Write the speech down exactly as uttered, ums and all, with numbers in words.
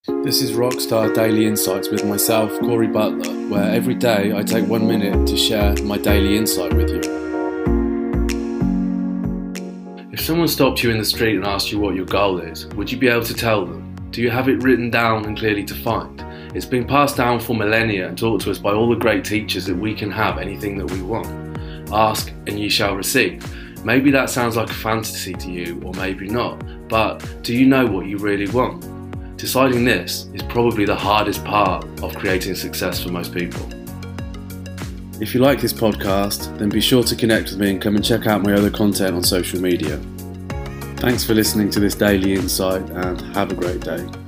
This is Rockstar Daily Insights with myself, Corey Butler, where every day I take one minute to share my daily insight with you. If someone stopped you in the street and asked you what your goal is, would you be able to tell them? Do you have it written down and clearly defined? It's been passed down for millennia and taught to us by all the great teachers that we can have anything that we want. Ask and ye shall receive. Maybe that sounds like a fantasy to you, or maybe not, but do you know what you really want? Deciding this is probably the hardest part of creating success for most people. If you like this podcast, then be sure to connect with me and come and check out my other content on social media. Thanks for listening to this daily insight and have a great day.